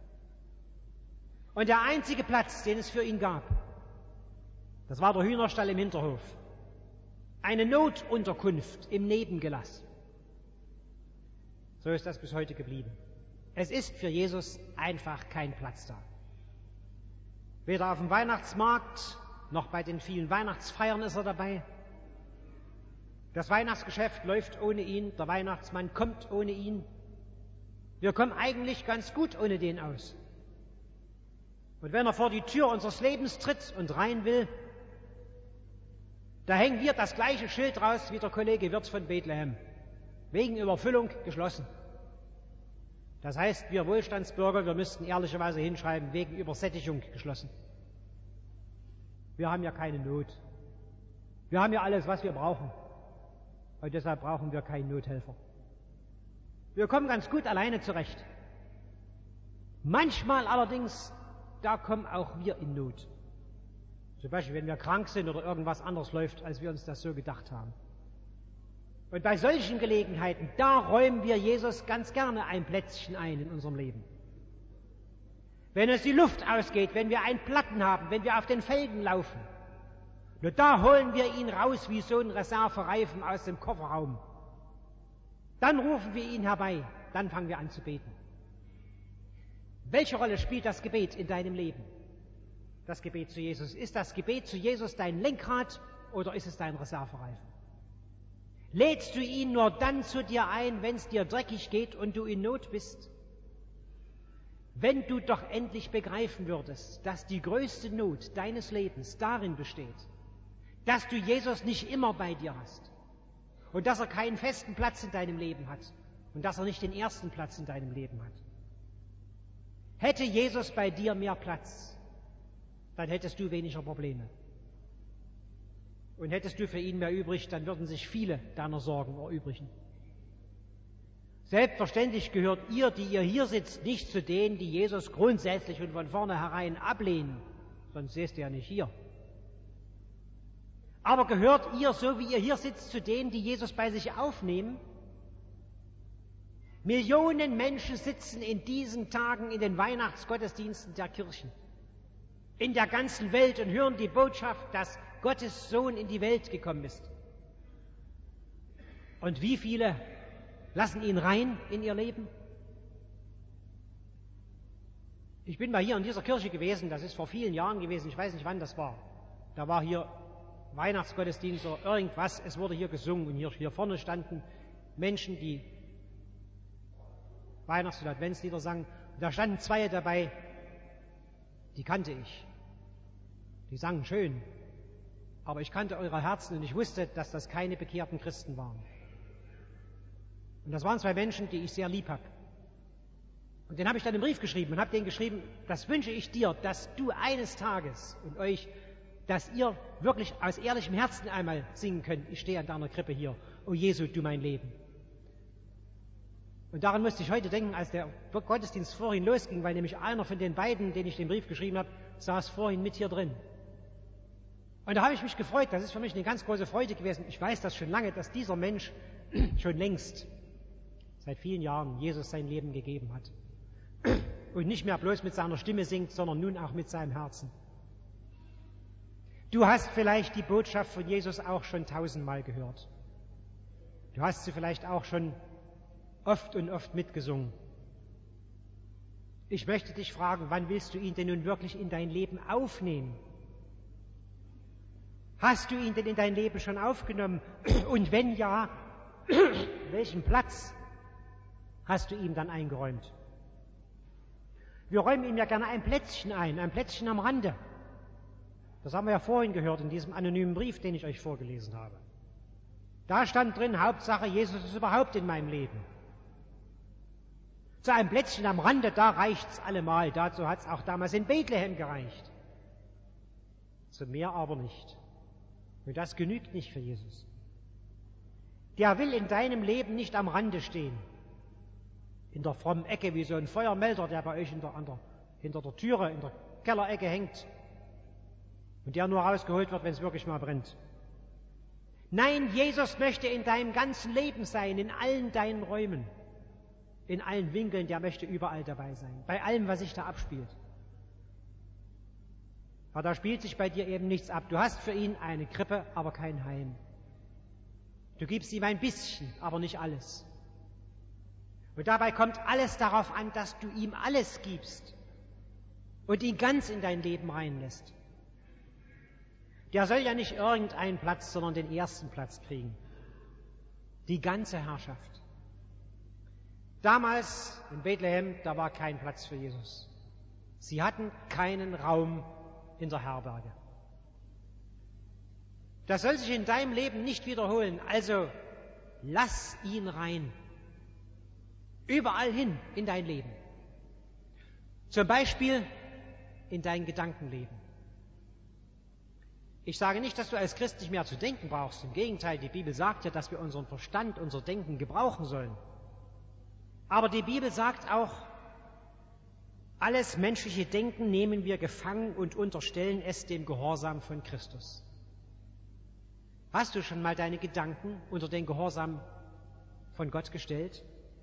Und der einzige Platz, den es für ihn gab, das war der Hühnerstall im Hinterhof. Eine Notunterkunft im Nebengelass. So ist das bis heute geblieben. Es ist für Jesus einfach kein Platz da. Weder auf dem Weihnachtsmarkt, noch bei den vielen Weihnachtsfeiern ist er dabei. Das Weihnachtsgeschäft läuft ohne ihn, der Weihnachtsmann kommt ohne ihn. Wir kommen eigentlich ganz gut ohne den aus. Und wenn er vor die Tür unseres Lebens tritt und rein will, da hängen wir das gleiche Schild raus wie der Kollege Wirtz von Bethlehem. Wegen Überfüllung geschlossen. Das heißt, wir Wohlstandsbürger, wir müssten ehrlicherweise hinschreiben, wegen Übersättigung geschlossen. Wir haben ja keine Not. Wir haben ja alles, was wir brauchen. Und deshalb brauchen wir keinen Nothelfer. Wir kommen ganz gut alleine zurecht. Manchmal allerdings, da kommen auch wir in Not. Zum Beispiel, wenn wir krank sind oder irgendwas anderes läuft, als wir uns das so gedacht haben. Und bei solchen Gelegenheiten, da räumen wir Jesus ganz gerne ein Plätzchen ein in unserem Leben. Wenn uns die Luft ausgeht, wenn wir einen Platten haben, wenn wir auf den Felgen laufen, nur da holen wir ihn raus wie so ein Reservereifen aus dem Kofferraum. Dann rufen wir ihn herbei, dann fangen wir an zu beten. Welche Rolle spielt das Gebet in deinem Leben? Das Gebet zu Jesus. Ist das Gebet zu Jesus dein Lenkrad oder ist es dein Reservereifen? Lädst du ihn nur dann zu dir ein, wenn es dir dreckig geht und du in Not bist? Wenn du doch endlich begreifen würdest, dass die größte Not deines Lebens darin besteht, dass du Jesus nicht immer bei dir hast und dass er keinen festen Platz in deinem Leben hat und dass er nicht den ersten Platz in deinem Leben hat. Hätte Jesus bei dir mehr Platz, dann hättest du weniger Probleme. Und hättest du für ihn mehr übrig, dann würden sich viele deiner Sorgen erübrigen. Selbstverständlich gehört ihr, die ihr hier sitzt, nicht zu denen, die Jesus grundsätzlich und von vornherein ablehnen. Sonst säßt ihr ja nicht hier. Aber gehört ihr, so wie ihr hier sitzt, zu denen, die Jesus bei sich aufnehmen? Millionen Menschen sitzen in diesen Tagen in den Weihnachtsgottesdiensten der Kirchen, in der ganzen Welt und hören die Botschaft, dass Gottes Sohn in die Welt gekommen ist. Und wie viele lassen ihn rein in ihr Leben? Ich bin mal hier in dieser Kirche gewesen, das ist vor vielen Jahren gewesen, ich weiß nicht, wann das war. Da war hier Weihnachtsgottesdienst oder irgendwas, es wurde hier gesungen und hier, hier vorne standen Menschen, die Weihnachts- und Adventslieder sangen. Und da standen zwei dabei, die kannte ich. Die sangen schön, aber ich kannte eure Herzen und ich wusste, dass das keine bekehrten Christen waren. Und das waren zwei Menschen, die ich sehr lieb habe. Und den habe ich dann im Brief geschrieben und habe denen geschrieben, das wünsche ich dir, dass du eines Tages und euch, dass ihr wirklich aus ehrlichem Herzen einmal singen könnt, ich stehe an deiner Krippe hier, o Jesu, du mein Leben. Und daran musste ich heute denken, als der Gottesdienst vorhin losging, weil nämlich einer von den beiden, den ich den Brief geschrieben habe, saß vorhin mit hier drin. Und da habe ich mich gefreut, das ist für mich eine ganz große Freude gewesen. Ich weiß das schon lange, dass dieser Mensch schon längst, seit vielen Jahren, Jesus sein Leben gegeben hat. Und nicht mehr bloß mit seiner Stimme singt, sondern nun auch mit seinem Herzen. Du hast vielleicht die Botschaft von Jesus auch schon tausendmal gehört. Du hast sie vielleicht auch schon oft und oft mitgesungen. Ich möchte dich fragen, wann willst du ihn denn nun wirklich in dein Leben aufnehmen? Hast du ihn denn in dein Leben schon aufgenommen? Und wenn ja, welchen Platz hast du ihm dann eingeräumt? Wir räumen ihm ja gerne ein Plätzchen ein, ein Plätzchen am Rande. Das haben wir ja vorhin gehört in diesem anonymen Brief, den ich euch vorgelesen habe. Da stand drin, Hauptsache, Jesus ist überhaupt in meinem Leben. Zu einem Plätzchen am Rande, da reicht's allemal. Dazu hat's auch damals in Bethlehem gereicht. Zu mehr aber nicht. Und das genügt nicht für Jesus. Der will in deinem Leben nicht am Rande stehen. In der frommen Ecke wie so ein Feuermelder, der bei euch in der, an der, hinter der Türe, in der Kellerecke hängt. Und der nur rausgeholt wird, wenn es wirklich mal brennt. Nein, Jesus möchte in deinem ganzen Leben sein, in allen deinen Räumen, in allen Winkeln, der möchte überall dabei sein, bei allem, was sich da abspielt. Aber da spielt sich bei dir eben nichts ab. Du hast für ihn eine Krippe, aber kein Heim. Du gibst ihm ein bisschen, aber nicht alles. Und dabei kommt alles darauf an, dass du ihm alles gibst und ihn ganz in dein Leben reinlässt. Der soll ja nicht irgendeinen Platz, sondern den ersten Platz kriegen. Die ganze Herrschaft. Damals in Bethlehem, da war kein Platz für Jesus. Sie hatten keinen Raum in der Herberge. Das soll sich in deinem Leben nicht wiederholen. Also lass ihn rein. Überall hin in dein Leben. Zum Beispiel in dein Gedankenleben. Ich sage nicht, dass du als Christ nicht mehr zu denken brauchst. Im Gegenteil, die Bibel sagt ja, dass wir unseren Verstand, unser Denken gebrauchen sollen. Aber die Bibel sagt auch, alles menschliche Denken nehmen wir gefangen und unterstellen es dem Gehorsam von Christus. Hast du schon mal deine Gedanken unter den Gehorsam von Gott gestellt?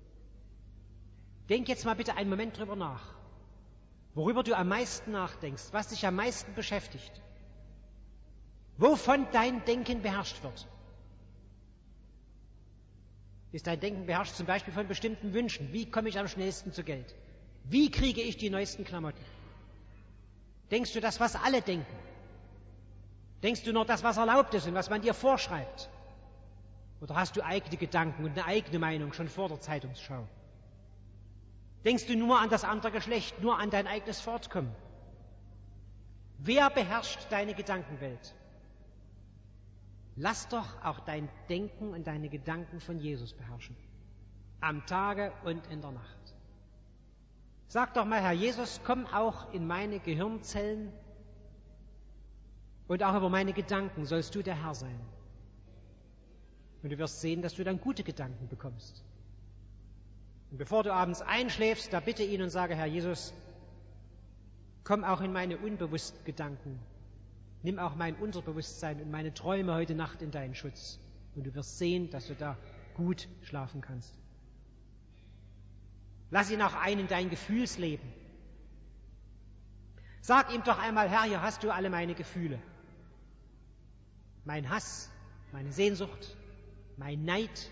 Denk jetzt mal bitte einen Moment drüber nach, worüber du am meisten nachdenkst, was dich am meisten beschäftigt, wovon dein Denken beherrscht wird. Ist dein Denken beherrscht zum Beispiel von bestimmten Wünschen? Wie komme ich am schnellsten zu Geld? Wie kriege ich die neuesten Klamotten? Denkst du das, was alle denken? Denkst du nur das, was erlaubt ist und was man dir vorschreibt? Oder hast du eigene Gedanken und eine eigene Meinung schon vor der Zeitungsschau? Denkst du nur an das andere Geschlecht, nur an dein eigenes Fortkommen? Wer beherrscht deine Gedankenwelt? Lass doch auch dein Denken und deine Gedanken von Jesus beherrschen. Am Tage und in der Nacht. Sag doch mal, Herr Jesus, komm auch in meine Gehirnzellen. Und auch über meine Gedanken sollst du der Herr sein. Und du wirst sehen, dass du dann gute Gedanken bekommst. Und bevor du abends einschläfst, da bitte ihn und sage, Herr Jesus, komm auch in meine unbewussten Gedanken. Nimm auch mein Unterbewusstsein und meine Träume heute Nacht in deinen Schutz. Und du wirst sehen, dass du da gut schlafen kannst. Lass ihn auch ein in dein Gefühlsleben. Sag ihm doch einmal, Herr, hier hast du alle meine Gefühle. Mein Hass, meine Sehnsucht, mein Neid,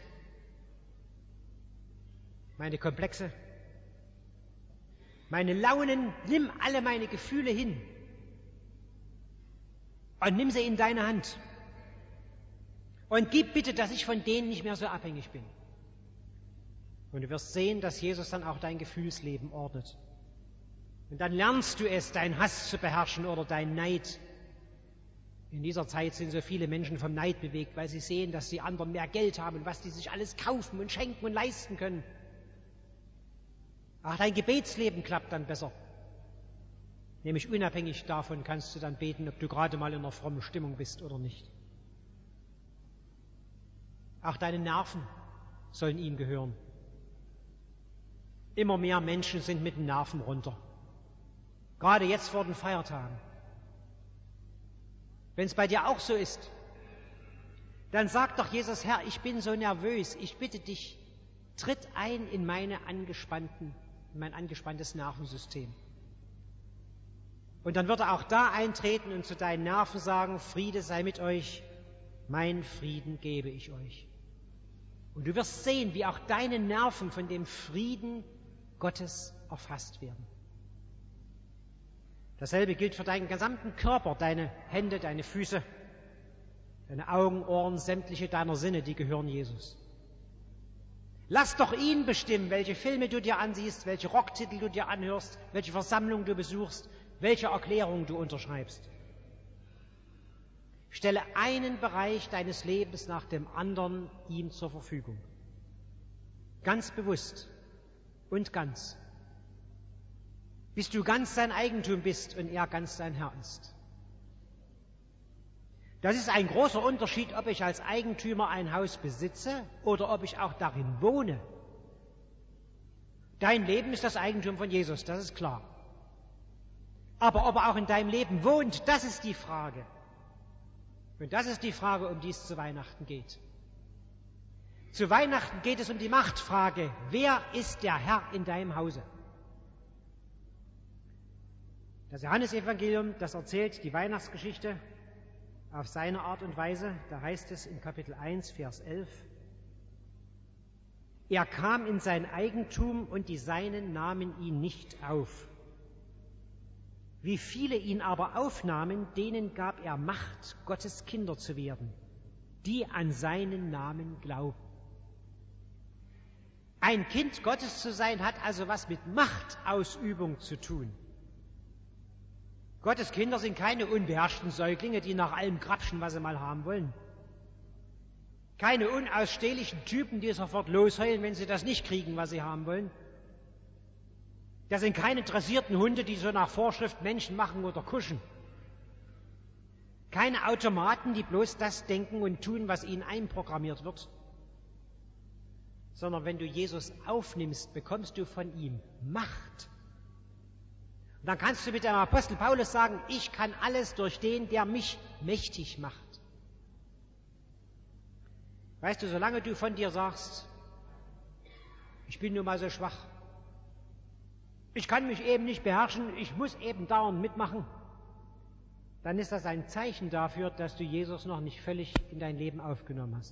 meine Komplexe, meine Launen, nimm alle meine Gefühle hin und nimm sie in deine Hand. Und gib bitte, dass ich von denen nicht mehr so abhängig bin. Und du wirst sehen, dass Jesus dann auch dein Gefühlsleben ordnet. Und dann lernst du es, deinen Hass zu beherrschen oder deinen Neid. In dieser Zeit sind so viele Menschen vom Neid bewegt, weil sie sehen, dass die anderen mehr Geld haben und was die sich alles kaufen und schenken und leisten können. Ach, dein Gebetsleben klappt dann besser. Nämlich unabhängig davon kannst du dann beten, ob du gerade mal in einer frommen Stimmung bist oder nicht. Auch deine Nerven sollen ihm gehören. Immer mehr Menschen sind mit den Nerven runter. Gerade jetzt vor den Feiertagen. Wenn es bei dir auch so ist, dann sag doch Jesus, Herr, ich bin so nervös, ich bitte dich, tritt ein in meine angespannten, in mein angespanntes Nervensystem. Und dann wird er auch da eintreten und zu deinen Nerven sagen, Friede sei mit euch, mein Frieden gebe ich euch. Und du wirst sehen, wie auch deine Nerven von dem Frieden Gottes erfasst werden. Dasselbe gilt für deinen gesamten Körper, deine Hände, deine Füße, deine Augen, Ohren, sämtliche deiner Sinne, die gehören Jesus. Lass doch ihn bestimmen, welche Filme du dir ansiehst, welche Rocktitel du dir anhörst, welche Versammlung du besuchst, welche Erklärung du unterschreibst. Stelle einen Bereich deines Lebens nach dem anderen ihm zur Verfügung. Ganz bewusst und ganz. Bis du ganz sein Eigentum bist und er ganz dein Herr ist. Das ist ein großer Unterschied, ob ich als Eigentümer ein Haus besitze oder ob ich auch darin wohne. Dein Leben ist das Eigentum von Jesus, das ist klar. Aber ob er auch in deinem Leben wohnt, das ist die Frage. Und das ist die Frage, um die es zu Weihnachten geht. Zu Weihnachten geht es um die Machtfrage, wer ist der Herr in deinem Hause? Das Johannesevangelium, das erzählt die Weihnachtsgeschichte auf seine Art und Weise. Da heißt es in Kapitel eins, Vers elf, er kam in sein Eigentum und die Seinen nahmen ihn nicht auf. Wie viele ihn aber aufnahmen, denen gab er Macht, Gottes Kinder zu werden, die an seinen Namen glauben. Ein Kind Gottes zu sein, hat also was mit Machtausübung zu tun. Gottes Kinder sind keine unbeherrschten Säuglinge, die nach allem grapschen, was sie mal haben wollen. Keine unausstehlichen Typen, die sofort losheulen, wenn sie das nicht kriegen, was sie haben wollen. Das sind keine dressierten Hunde, die so nach Vorschrift Menschen machen oder kuschen. Keine Automaten, die bloß das denken und tun, was ihnen einprogrammiert wird. Sondern wenn du Jesus aufnimmst, bekommst du von ihm Macht. Und dann kannst du mit dem Apostel Paulus sagen, ich kann alles durch den, der mich mächtig macht. Weißt du, solange du von dir sagst, ich bin nun mal so schwach, ich kann mich eben nicht beherrschen, ich muss eben dauernd mitmachen, dann ist das ein Zeichen dafür, dass du Jesus noch nicht völlig in dein Leben aufgenommen hast.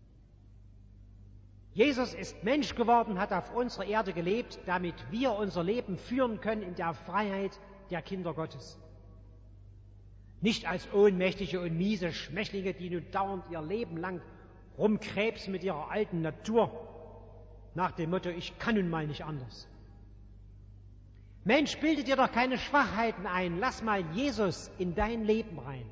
Jesus ist Mensch geworden, hat auf unserer Erde gelebt, damit wir unser Leben führen können in der Freiheit der Kinder Gottes. Nicht als ohnmächtige und miese Schwächlinge, die nun dauernd ihr Leben lang rumkrebsen mit ihrer alten Natur, nach dem Motto, ich kann nun mal nicht anders. Mensch, bilde dir doch keine Schwachheiten ein, lass mal Jesus in dein Leben rein.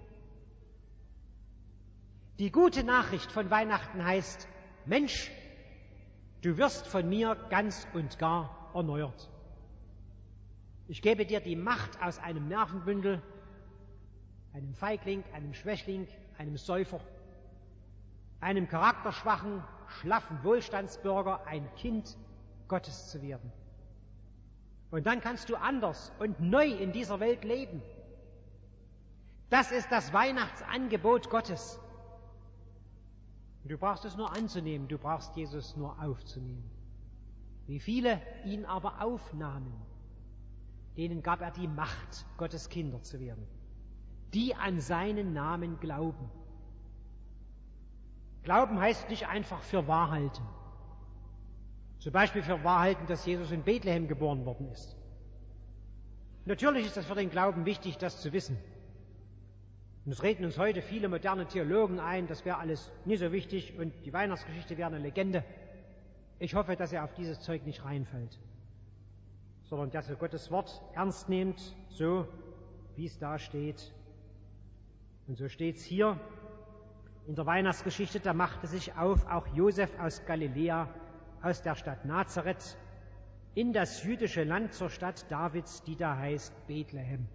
Die gute Nachricht von Weihnachten heißt, Mensch, du wirst von mir ganz und gar erneuert. Ich gebe dir die Macht aus einem Nervenbündel, einem Feigling, einem Schwächling, einem Säufer, einem charakterschwachen, schlaffen Wohlstandsbürger ein Kind Gottes zu werden. Und dann kannst du anders und neu in dieser Welt leben. Das ist das Weihnachtsangebot Gottes. Und du brauchst es nur anzunehmen, du brauchst Jesus nur aufzunehmen. Wie viele ihn aber aufnahmen, denen gab er die Macht, Gottes Kinder zu werden, die an seinen Namen glauben. Glauben heißt nicht einfach für wahr halten. Zum Beispiel für wahr halten, dass Jesus in Bethlehem geboren worden ist. Natürlich ist das für den Glauben wichtig, das zu wissen. Und es reden uns heute viele moderne Theologen ein, das wäre alles nicht so wichtig und die Weihnachtsgeschichte wäre eine Legende. Ich hoffe, dass ihr auf dieses Zeug nicht reinfällt, sondern dass ihr Gottes Wort ernst nehmt, so wie es da steht. Und so steht es hier in der Weihnachtsgeschichte, da machte sich auf auch Josef aus Galiläa, aus der Stadt Nazareth, in das jüdische Land zur Stadt Davids, die da heißt Bethlehem.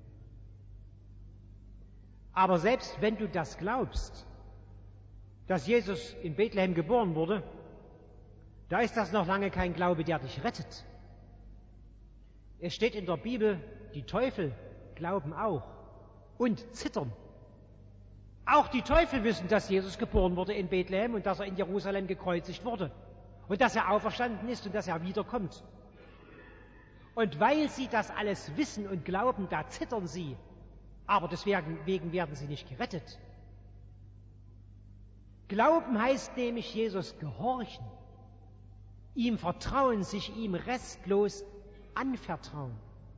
Aber selbst wenn du das glaubst, dass Jesus in Bethlehem geboren wurde, da ist das noch lange kein Glaube, der dich rettet. Es steht in der Bibel, die Teufel glauben auch und zittern. Auch die Teufel wissen, dass Jesus geboren wurde in Bethlehem und dass er in Jerusalem gekreuzigt wurde und dass er auferstanden ist und dass er wiederkommt. Und weil sie das alles wissen und glauben, da zittern sie, aber deswegen werden sie nicht gerettet. Glauben heißt nämlich Jesus gehorchen, ihm vertrauen, sich ihm restlos anvertrauen.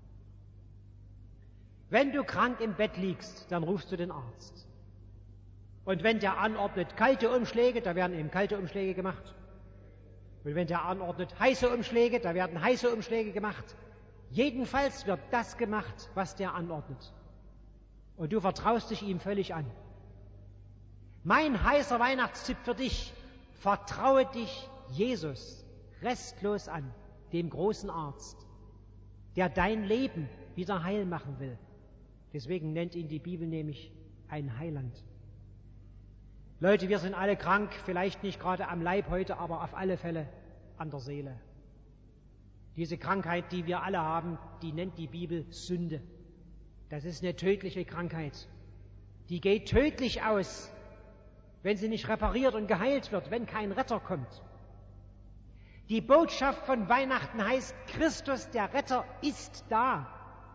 Wenn du krank im Bett liegst, dann rufst du den Arzt. Und wenn der anordnet kalte Umschläge, da werden eben kalte Umschläge gemacht. Und wenn der anordnet heiße Umschläge, da werden heiße Umschläge gemacht. Jedenfalls wird das gemacht, was der anordnet. Und du vertraust dich ihm völlig an. Mein heißer Weihnachtstipp für dich: Vertraue dich Jesus restlos an, dem großen Arzt, der dein Leben wieder heil machen will. Deswegen nennt ihn die Bibel nämlich ein Heiland. Leute, wir sind alle krank, vielleicht nicht gerade am Leib heute, aber auf alle Fälle an der Seele. Diese Krankheit, die wir alle haben, die nennt die Bibel Sünde. Das ist eine tödliche Krankheit. Die geht tödlich aus, wenn sie nicht repariert und geheilt wird, wenn kein Retter kommt. Die Botschaft von Weihnachten heißt, Christus, der Retter, ist da.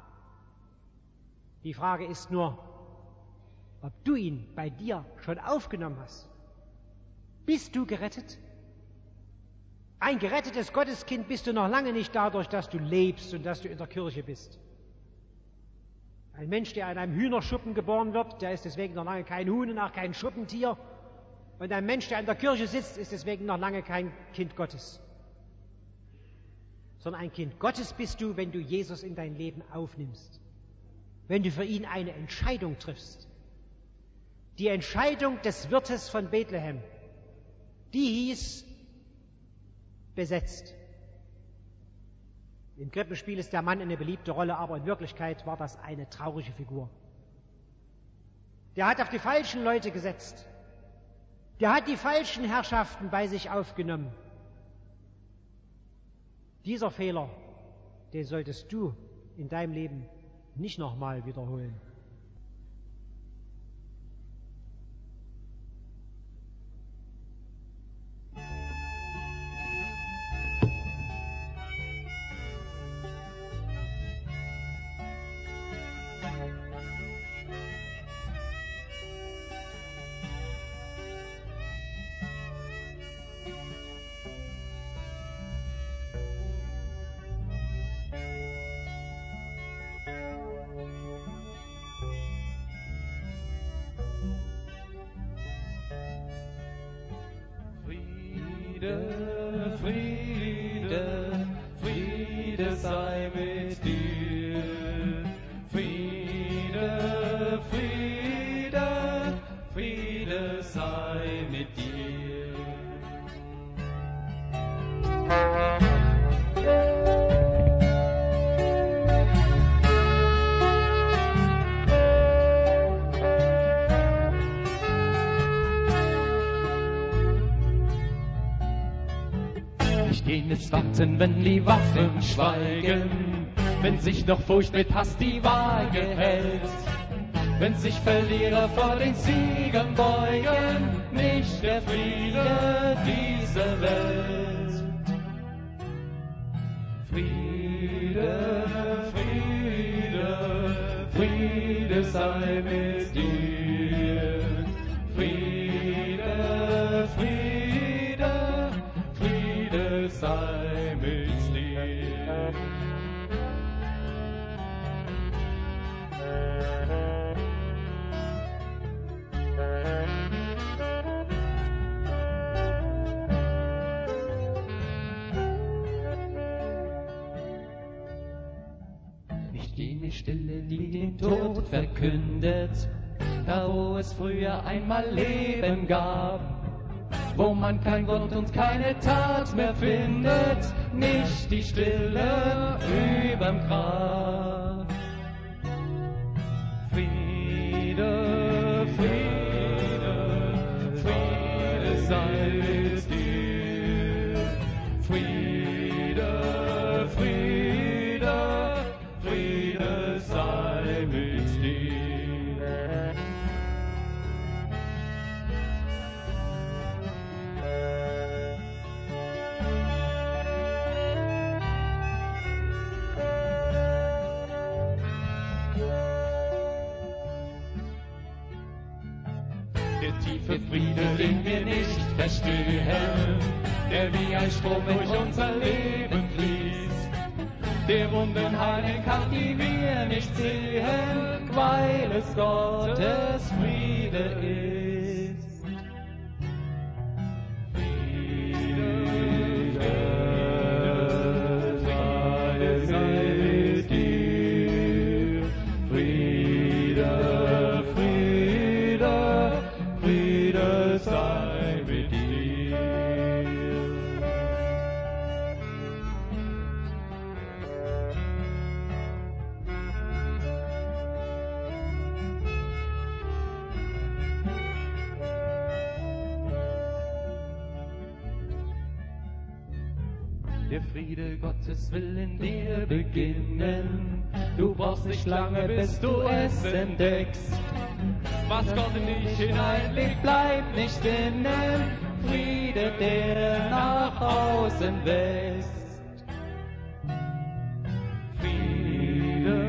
Die Frage ist nur, ob du ihn bei dir schon aufgenommen hast. Bist du gerettet? Ein gerettetes Gotteskind bist du noch lange nicht dadurch, dass du lebst und dass du in der Kirche bist. Ein Mensch, der in einem Hühnerschuppen geboren wird, der ist deswegen noch lange kein Huhn und auch kein Schuppentier. Und ein Mensch, der in der Kirche sitzt, ist deswegen noch lange kein Kind Gottes. Sondern ein Kind Gottes bist du, wenn du Jesus in dein Leben aufnimmst. Wenn du für ihn eine Entscheidung triffst. Die Entscheidung des Wirtes von Bethlehem, die hieß besetzt. Im Krippenspiel ist der Mann eine beliebte Rolle, aber in Wirklichkeit war das eine traurige Figur. Der hat auf die falschen Leute gesetzt. Der hat die falschen Herrschaften bei sich aufgenommen. Dieser Fehler, den solltest du in deinem Leben nicht nochmal wiederholen. Friede, Friede, Friede sei mit dir. Friede, Friede, Friede sei mit dir. nichts warten, wenn die Waffen schweigen, wenn sich noch Furcht mit Hass die Waage hält, wenn sich Verlierer vor den Siegern beugen, nicht der Friede dieser Welt. Friede, Friede, Friede sei mit dir. Friede, Friede, Friede sei mit dir. Nicht jene Stille, die den Tod verkündet, da wo es früher einmal Leben gab, wo man kein Wort und keine Tat mehr findet, nicht die Stille überm Grab. Friede, Friede, Friede sei mit dir. Friede, Friede, Friede sei mit dir. Der tiefe Friede, den wir nicht verstehen, der wie ein Strom durch unser Leben fließt, der Wunden heilen kann, die wir nicht sehen, weil es Gottes Friede ist. Friede, Friede, Friede sei mit dir. Friede, Friede, Friede sei mit dir. Der Friede Gottes will in dir beginnen. Du brauchst nicht lange, bis du es entdeckst. Was Gott in dich hineinlegt, bleibt nicht innen. Friede, der nach außen wächst. Friede,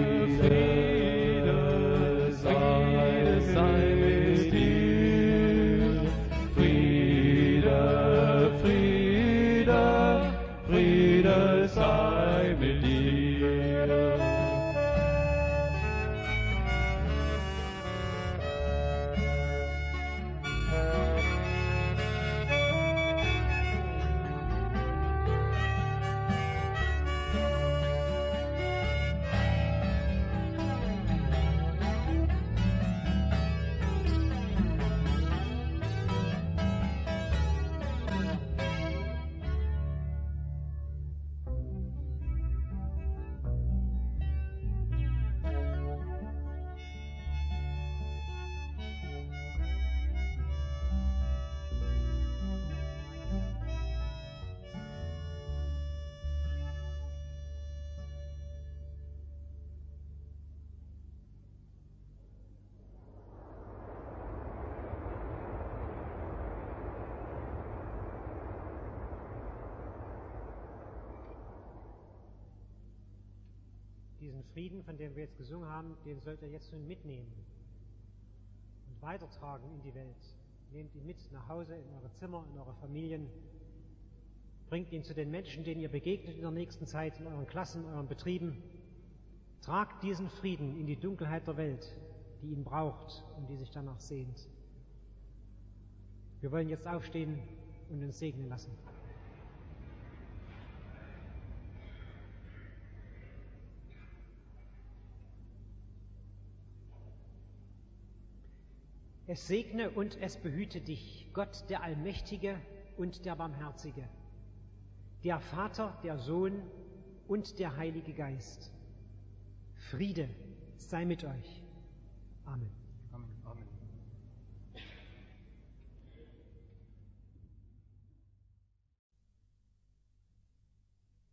Friede, Friede sei mit dir. Friede, Friede, Friede sei mit dir. Diesen Frieden, von dem wir jetzt gesungen haben, den sollt ihr jetzt nun mitnehmen und weitertragen in die Welt. Nehmt ihn mit nach Hause, in eure Zimmer, in eure Familien. Bringt ihn zu den Menschen, denen ihr begegnet in der nächsten Zeit, in euren Klassen, in euren Betrieben. Tragt diesen Frieden in die Dunkelheit der Welt, die ihn braucht und die sich danach sehnt. Wir wollen jetzt aufstehen und uns segnen lassen. Es segne und es behüte dich, Gott der Allmächtige und der Barmherzige, der Vater, der Sohn und der Heilige Geist. Friede sei mit euch. Amen.